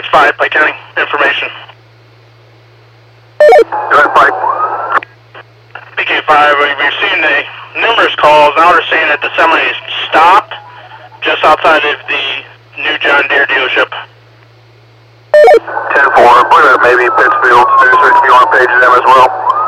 5, Pike County, information. Go ahead, Pike. PK5, we've received numerous calls. Now we're saying that the semi is stopped just outside of the new John Deere dealership. 10-4, believe it may be Pittsfield. News, if you want to page them as well.